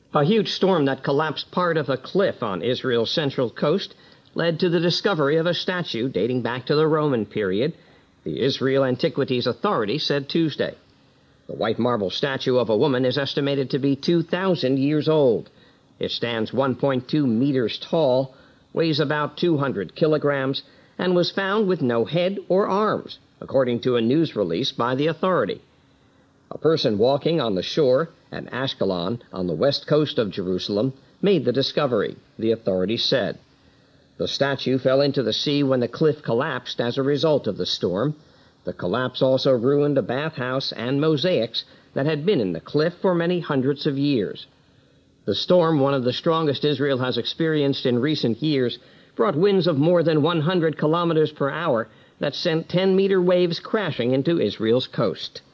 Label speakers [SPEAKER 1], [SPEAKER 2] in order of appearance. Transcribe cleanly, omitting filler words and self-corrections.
[SPEAKER 1] A huge storm that collapsed part of a cliff on Israel's central coast led to the discovery of a statue dating back to the Roman period, the Israel Antiquities Authority said Tuesday. The white marble statue of a woman is estimated to be 2,000 years old. It stands 1.2 meters tall, weighs about 200 kilograms, and was found with no head or arms, according to a news release by the authority. A person walking on the shore at Ashkelon on the west coast of Jerusalem made the discovery, the authorities said. The statue fell into the sea when the cliff collapsed as a result of the storm. The collapse also ruined a bathhouse and mosaics that had been in the cliff for many hundreds of years. The storm, one of the strongest Israel has experienced in recent years, brought winds of more than 100 kilometers per hour that sent 10-meter waves crashing into Israel's coast.